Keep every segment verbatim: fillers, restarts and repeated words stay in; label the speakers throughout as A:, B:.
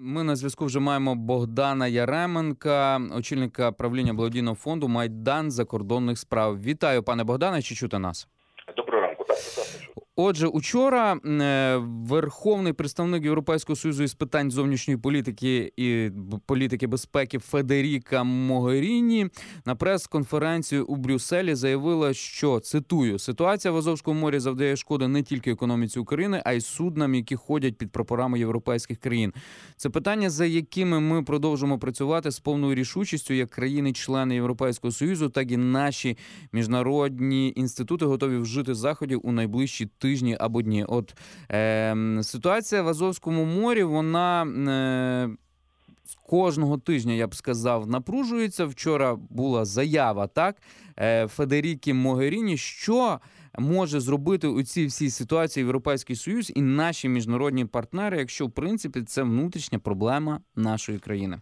A: Ми на зв'язку вже маємо Богдана Яременка, очільника правління благодійного фонду «Майдан закордонних справ». Вітаю, пане Богдане, чи чути нас?
B: Доброго ранку, так, прекрасно чути.
A: Отже, учора Верховний представник Європейського Союзу із питань зовнішньої політики і політики безпеки Федеріка Могеріні на прес-конференції у Брюсселі заявила, що, цитую, «Ситуація в Азовському морі завдає шкоди не тільки економіці України, а й суднам, які ходять під прапорами європейських країн. Це питання, за якими ми продовжимо працювати з повною рішучістю, як країни-члени Європейського Союзу, так і наші міжнародні інститути готові вжити заходів у найближчі тижні або дні». От е, ситуація в Азовському морі, вона е, кожного тижня, я б сказав, напружується. Вчора була заява, так, е, Федеріки Могеріні, що може зробити у цій всій ситуації Європейський Союз і наші міжнародні партнери, якщо, в принципі, це внутрішня проблема нашої країни.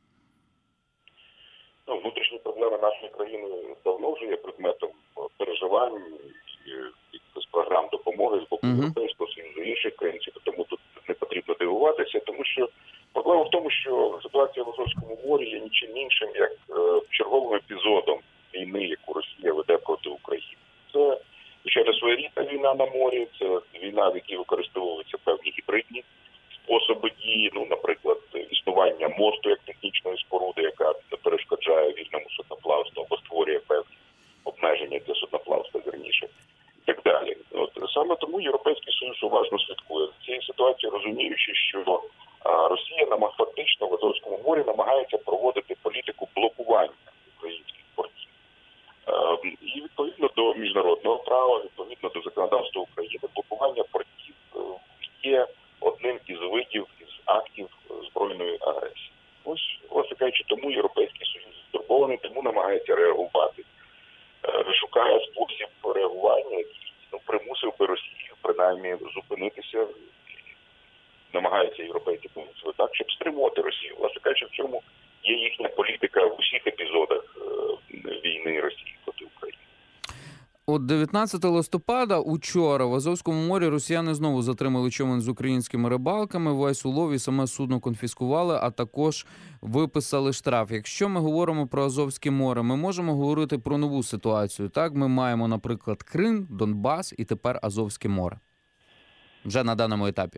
B: Ну, внутрішні проблеми нашої країни давно вже є предметом переживань з програм допомоги з боку uh-huh. Європейського Союзу, інших країн, тому тут не потрібно дивуватися, тому що проблема в тому, що ситуація в Азовському морі є нічим іншим, як е, черговим епізодом війни, яку Росія веде проти України. Це, звичайно, своєрідна війна на морі, це війна, в якій використовуються певні гібридні способи дії, ну, наприклад, існування мосту як технічної споруди, яка перешкоджає вільному судноплавству або створює певні обмеження для судноплавства, вірніше. І так далі. От саме тому Європейський Союз уважно слідкує за цією ситуацією, розуміючи, що а, Росія нам фактично в Азовському морі намагається проводити політику блокування українських портів. А, і відповідно до міжнародного права, відповідно до законодавства України, блокування портів є одним із видів, із актів збройної агресії. Ось, власне кажучи, тому Європейський Союз стурбований, тому намагається реагувати. Шукає спосіб реагування, який, ну, примусив би Росію принаймні зупинитися, намагається європейці помогти так, щоб стримувати Росію. Власне кажучи, в цьому є їхня політика в усіх епізодах е, війни Росії проти України.
A: От дев'ятнадцятого листопада учора в Азовському морі росіяни знову затримали човен з українськими рибалками, весь улов і саме судно конфіскували, а також виписали штраф. Якщо ми говоримо про Азовське море, ми можемо говорити про нову ситуацію. Так, ми маємо, наприклад, Крим, Донбас і тепер Азовське море. Вже на даному етапі.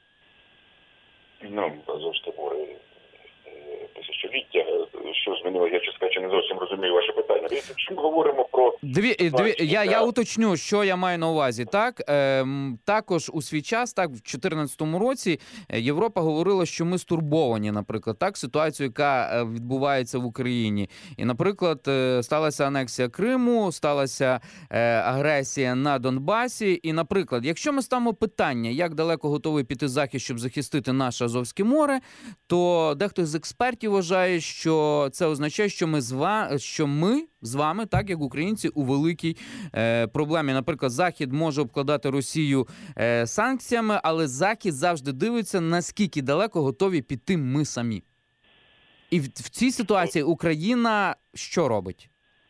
B: Ну, Азовське море тисячоліття. Що змінило? Я, чесно кажучи, не зовсім розумію ваше питання. Якщо ми говоримо про...
A: Дві, дві, я, я уточню, що я маю на увазі. Так, е, також у свій час, так, в чотирнадцятому році Європа говорила, що ми стурбовані, наприклад, так, ситуацію, яка відбувається в Україні. І, наприклад, сталася анексія Криму, сталася е, агресія на Донбасі. І, наприклад, якщо ми ставимо питання, як далеко готовий піти Захід, щоб захистити наше Азовське море, то дехто з експертів вважає, що це означає, що ми з вами, що ми з вами, так як українці, у великій е, проблемі. Наприклад, Захід може обкладати Росію е, санкціями, але Захід завжди дивиться, наскільки далеко готові піти ми самі. І в, в цій ситуації Україна що робить?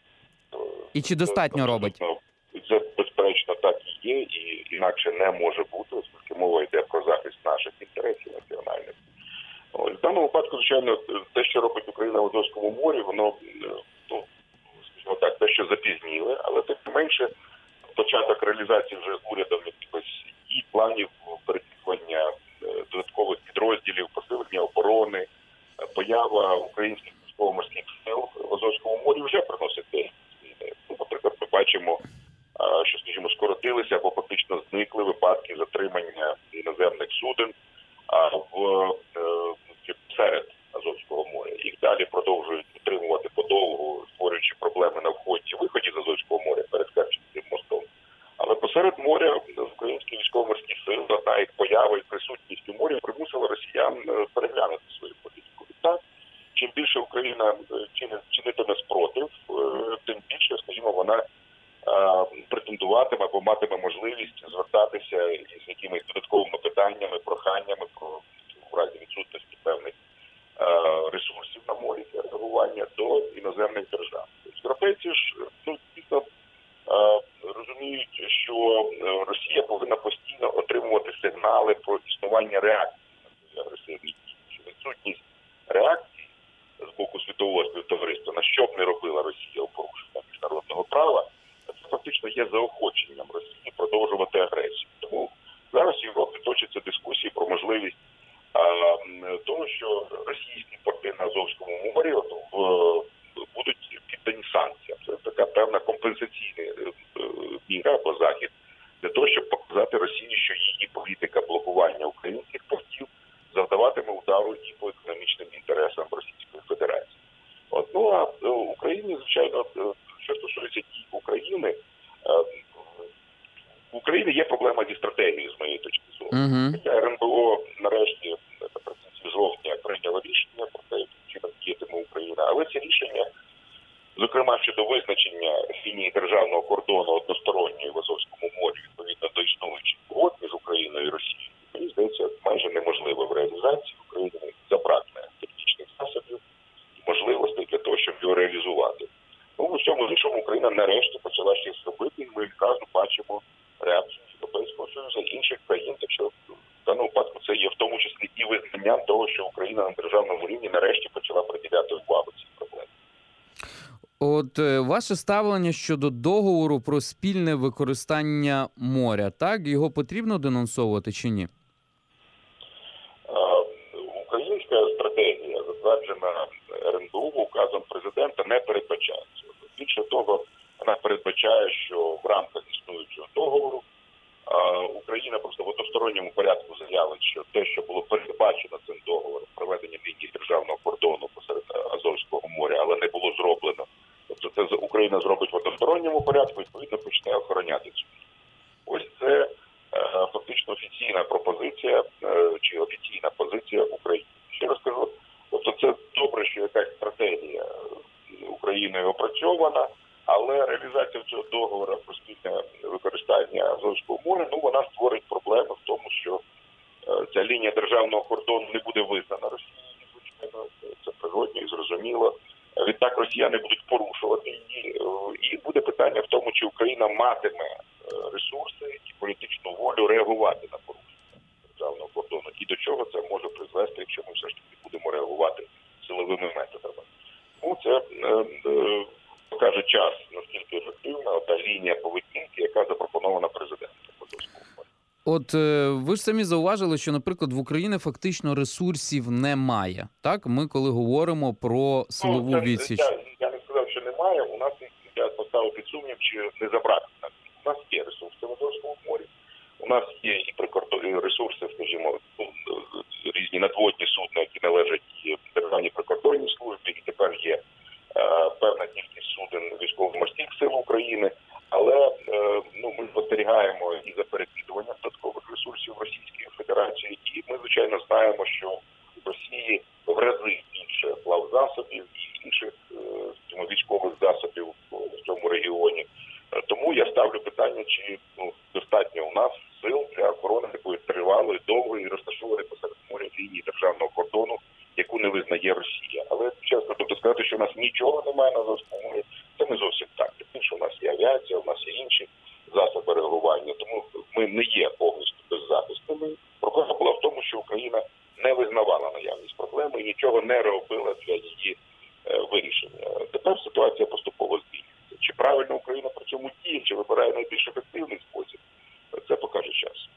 A: І чи достатньо робить?
B: Це, безперечно, так і є, і інакше не може бути, оскільки мова йде про захист наших інтересів національних. В даному випадку, звичайно, те, що робить Україна в Азовському морі, воно, ну, скажімо так, те, що запізніле, але тим не менше початок реалізації вже урядом якихось і планів перекидування додаткових підрозділів, посилення оборони, поява українських військово-морських сил в Азовському морі вже приносить деякі зміни. Ну, наприклад, ми бачимо, що, скажімо, скоротилися або фактично зникли випадки затримання іноземних суден в серед Азовського моря. Їх далі продовжують утримувати подовгу, створюючи проблеми на вході і виході з Азовського моря перед Керченським мостом. Але посеред моря українські військово-морські сили, одна їх поява і присутність у морі примусила росіян переглянути свою політику. І так, чим більше Україна чинитиме спротив, тим більше, скажімо, вона претендуватиме або матиме можливість звертатися із якимись додатковими питаннями, проханнями про в разі відсутності певних ресурсів на морі для реагування до іноземних держав. Європейці ж, ну, дійсно розуміють, що Росія повинна постійно отримувати сигнали про існування реакції на свої агресивні дії, що є заохоченням Росії продовжувати агресію. Тому зараз в Європі точаться дискусії про можливість а, того, що російські порти на Азовському морі от, в, будуть піддані санкціям. Це така певна компенсаційна міра або захід для того, щоб показати Росії, що її політика блокування українських портів завдаватиме удару і по економічним інтересам Російської Федерації. От, ну а в Україні, звичайно, що стосується дій України, в Україні є проблема зі стратегією, з моєї точки зору.
A: Uh-huh.
B: Хоча РНБО нарешті наприкінці жовтня прийняло рішення про те, яким чином діятиме Україна, але ці рішення, зокрема щодо визначення лінії державного кордону односторонньої в Азовському морі відповідно до існуючих угод між Україною і Росією, мені здається, майже неможливо в реалізації. України забракне технічних засобів і можливостей для того, щоб його реалізувати. Ну, у всьому іншому Україна нарешті почала щось робити, і ми відразу бачимо реакцію Європейського Союзу і інших країн, так що в даному випадку це є в тому числі і визнанням того, що Україна на державному рівні нарешті почала приділяти увагу цій проблемі.
A: От е, ваше ставлення щодо договору про спільне використання моря, так? Його потрібно денонсовувати чи ні?
B: А, українська стратегія, затверджена РНБО указом президента, не передбачає цього. Більше того, вона передбачає, що в рамках існуючого договору а, Україна просто в односторонньому порядку заявить, що те, що було передбачено цим договором, проведення лінії державного кордону посеред Азовського моря, але не було зроблено. Тобто це Україна зробить в односторонньому порядку, відповідно почне охороняти цю. Ось це е, фактично офіційна пропозиція е, чи офіційна позиція України. Ще раз кажу, тобто це добре, що якась стратегія Україною опрацьована, але реалізація цього договору про спільне використання Азовського моря, ну вона створить проблеми в тому, що е, ця лінія державного кордону не буде визнана Росією, звичайно, це природньо і зрозуміло. Відтак росіяни будуть порушувати її, і буде питання в тому, чи Україна матиме ресурси і політичну волю реагувати на порушення державного кордону. І до чого це може призвести, якщо ми все ж таки будемо реагувати силовими методами. Ну, це е, е, покаже час, наскільки ефективна та лінія поведінки, яка запропонована президентом.
A: От ви ж самі зауважили, що, наприклад, в Україні фактично ресурсів немає. Так? Ми, коли говоримо про силову
B: ну, це,
A: відсіч.
B: Я, я не сказав, що немає. У нас, я поставив під сумнів, чи не забрати. У нас є ресурси в Азовському морі. У нас є і прикордонні ресурси, скажімо, різні надводні судна, які належать Державній прикордонній службі, і тепер є е, певна кількість суден військово-морських сил України. Але е, ну, ми спостерігаємо і за перекидуванням додаткових ресурсів Російської Федерації, і ми, звичайно, знаємо, що в Росії в рази більше плавзасобів і інших е, військових засобів в цьому регіоні. Тому я ставлю питання, чи ну, достатньо у нас сил для охорони такої тривалої, довгої, розташованої посеред моря лінії державного кордону, яку не визнає Росія. Але, чесно, тобто сказати, що у нас нічого немає на Азовському морі, це не зовсім так. Тим, що у нас є авіація, у нас є інші засоби реагування, тому ми не є повністю беззахисними. Проблема була в тому, що Україна не визнавала наявність проблеми і нічого не робила для її е, вирішення. Тепер ситуація поступово змінюється. Чи правильно Україна при цьому діє, чи вибирає найбільш ефективний спосіб, це покаже час.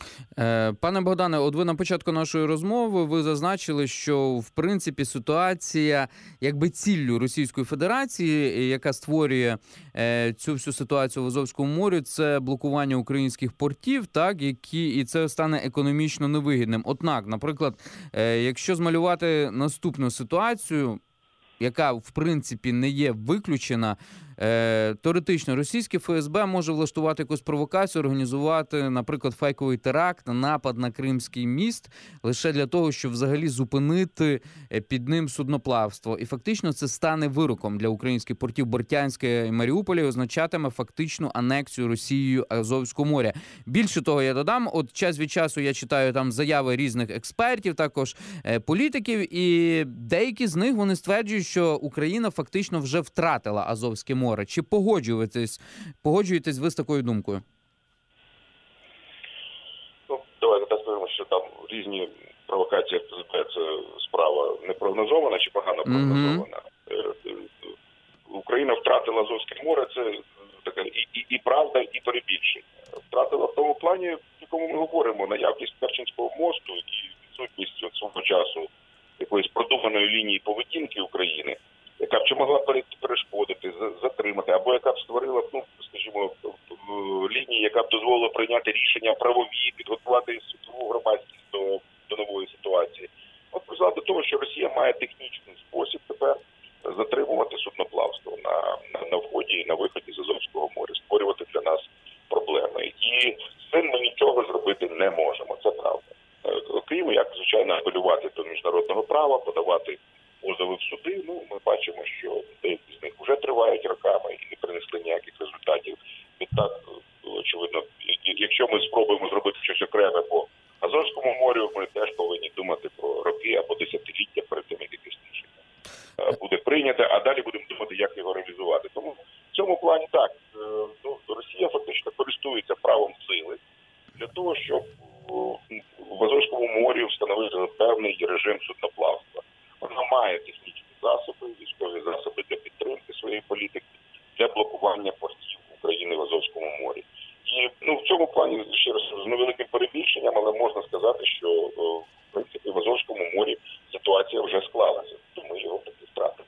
A: Пане Богдане, от ви на початку нашої розмови ви зазначили, що в принципі ситуація якби ціллю Російської Федерації, яка створює е, цю всю ситуацію в Азовському морі, це блокування українських портів, так, які і це стане економічно невигідним. Однак, наприклад, е, якщо змалювати наступну ситуацію, яка в принципі не є виключена, Е, теоретично російське ФСБ може влаштувати якусь провокацію, організувати, наприклад, фейковий теракт, напад на Кримський міст, лише для того, щоб взагалі зупинити під ним судноплавство. І фактично це стане вироком для українських портів Бортянська і Маріуполя і означатиме фактичну анексію Росією Азовського моря. Більше того, я додам, от час від часу я читаю там заяви різних експертів, також е, політиків, і деякі з них вони стверджують, що Україна фактично вже втратила Азовське море. Чи погоджуєтесь, погоджуєтесь ви з такою думкою?
B: Ну, давайте так скажемо, що там різні провокації ФСБ, це справа не прогнозована чи погано прогнозована. Mm-hmm. Україна втратила Азовське море, це така і, і, і правда, певної лінії поведінки України, яка б чи могла перешкодити, затримати, або яка б створила, ну, скажімо, лінії, яка б дозволила прийняти рішення правові, підготувати світову громадськість до, до нової ситуації. От призвела до того, що Росія має технічний спосіб тепер затримувати судноплавство на, на, на вході і на виході з Азовського моря, створювати для нас проблеми. І з цим ми нічого зробити не можемо, це правда. Окрім, як, звичайно, апелювати до міжнародного права, подавати позови в суди, ну, ми бачимо, що деякі з них вже тривають роками і не принесли ніяких результатів. Відтак, очевидно, якщо ми спробуємо зробити щось окреме по Азовському морю, ми теж повинні думати про роки або десятиліття перед тим, як якесь рішення буде прийнято, а далі будемо думати, як його реалізувати. Тому в цьому плані так, ну, Росія фактично користується правом сили для того, щоб в Азовському морі встановити певний режим судноплавства. Вона має технічні засоби, військові засоби для підтримки своєї політики, для блокування портів України в Азовському морі. І, ну, в цьому плані, ще раз, з невеликим перебільшенням, але можна сказати, що, в принципі, в Азовському морі ситуація вже склалася, тому ми його таки втратили.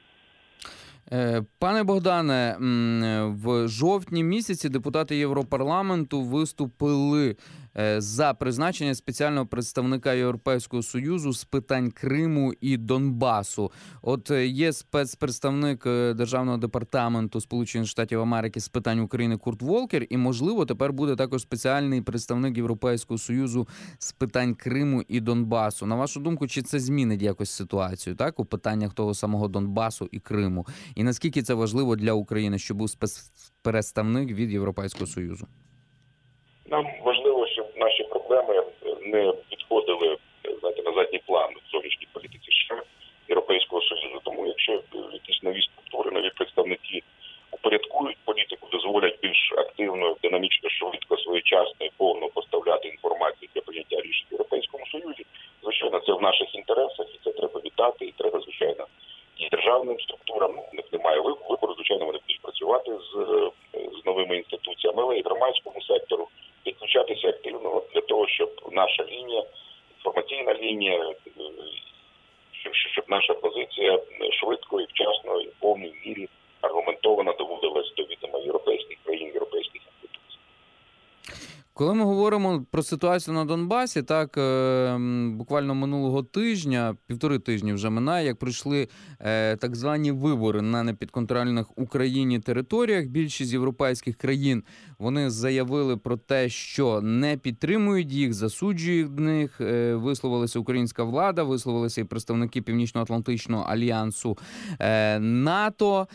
A: Пане Богдане, в жовтні місяці депутати Європарламенту виступили за призначення спеціального представника Європейського Союзу з питань Криму і Донбасу. От є спецпредставник Державного департаменту Сполучених Штатів Америки з питань України Курт Волкер, і, можливо, тепер буде також спеціальний представник Європейського Союзу з питань Криму і Донбасу. На вашу думку, чи це змінить якось ситуацію, так, у питаннях того самого Донбасу і Криму? І наскільки це важливо для України, щоб був спецпредставник від Європейського Союзу?
B: Нам важливо, щоб наші проблеми не відходили, знаєте, на задній план в зовнішній політиці США, Європейського Союзу. Тому якщо якісь нові структури, нові представники упорядкують політику, дозволять більш активно, динамічно, швидко, своєчасно і повно поставляти інформацію для прийняття рішень в Європейському Союзі, звичайно, це в наших інтересах, і це треба вітати, і треба, звичайно, і державним структурам, у них немає вибору, звичайно, вони будуть працювати з, з новими інституціями, але і громадському сектору, підключатися активно для того, щоб наша лінія, інформаційна лінія, щоб, щоб наша позиція швидко і вчасно і в повній мірі аргументовано доводилась до відома європейських країн, європейських інституцій.
A: Коли ми говоримо про ситуацію на Донбасі, так, буквально минулого тижня, півтори тижні вже минає, як пройшли так звані вибори на непідконтрольних Україні територіях, більшість європейських країн, вони заявили про те, що не підтримують їх, засуджують них, висловилася українська влада, висловилися і представники Північно-Атлантичного альянсу НАТО.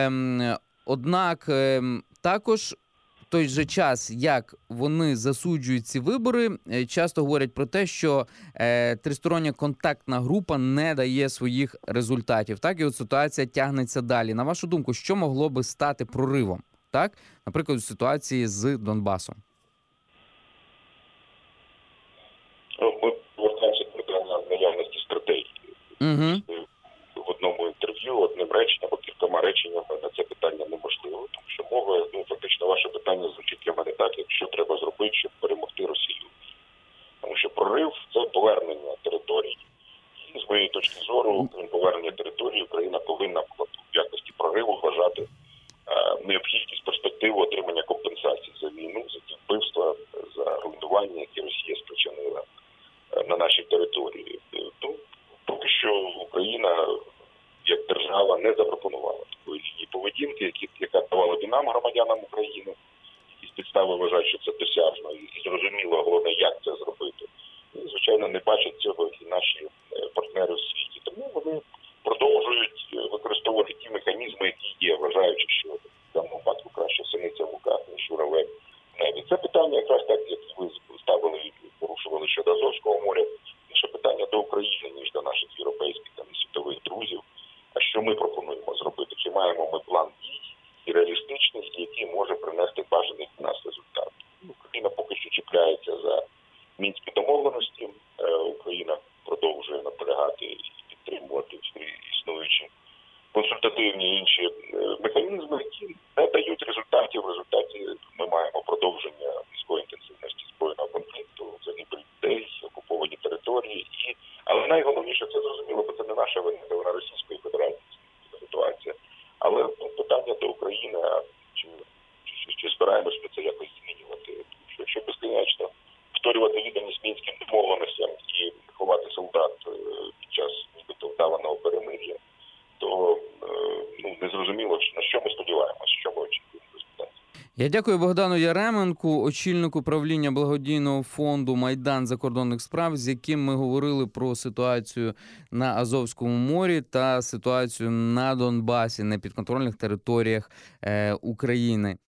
A: Однак також в той же час, як вони засуджують ці вибори, часто говорять про те, що е, тристороння контактна група не дає своїх результатів. Так, і от ситуація тягнеться далі. На вашу думку, що могло би стати проривом? Так, наприклад, у ситуації з Донбасом.
B: Ми повертаємося до питання наявності стратегії.
A: Угу.
B: В одному інтерв'ю, одним реченням або кількома реченнями на це питання неможливо, тому що мова, ну, фактично, ваше питання звучить для мене так, як що треба зробити, щоб перемогти Росію. Тому що прорив – це повернення територій. І з моєї точки зору, крім повернення території, Україна повинна в якості прориву вважати е, необхідність перспективу отримання компенсацій за війну, за ті вбивства, за руйнування, які Росія спричинила е, на нашій території. Ну, поки що Україна як держава не запропонувала такої лінії поведінки, які, яка давала б нам, громадянам України, і з підстави вважають, що це досяжно і зрозуміло, головне, як це зробити. І, звичайно, не бачать цього і наші партнери в світі. Тому вони продовжують використовувати ті механізми, які є, вважаючи, що в даному випадку краще синиця в руках, ніж журавель в небі. Це питання якраз так, як ви ставили і порушували щодо Азовського моря, більше питання до України, ніж до наших європейських та світових друзів. А що ми пропонуємо зробити? Чи маємо ми план дій і реалістичний, який може принести бажаний для нас результат? Україна поки що чіпляється за мінські домовленості. Україна продовжує наполягати і підтримувати існуючі консультативні інші механізми, які не дають результатів. В результаті ми маємо продовження військової інтенсивності збройного конфлікту, загибель людей, окуповані території. І... Але найголовніше, це зрозуміло, бо це не наша наша вина, це вона Російської Федерації ситуація. Але ну, питання до України, а чи, чи, чи збираємось ми це якось змінювати? Що якщо безкінечно повторювати відданість мінським домовленостям і ховати солдат е, під час нібито вдаваного перемир'я, то е, ну, незрозуміло, на що ми сподіваємося, що ми очікуємо результатів.
A: Я дякую Богдану Яременку, очільнику правління благодійного фонду «Майдан закордонних справ», з яким ми говорили про ситуацію на Азовському морі та ситуацію на Донбасі, на підконтрольних територіях е, України.